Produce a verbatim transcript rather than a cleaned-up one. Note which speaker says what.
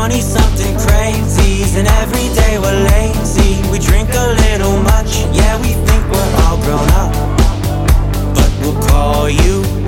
Speaker 1: twenty something crazies, and every day we're lazy. We drink a little much, yeah, we think we're all grown up, but we'll call you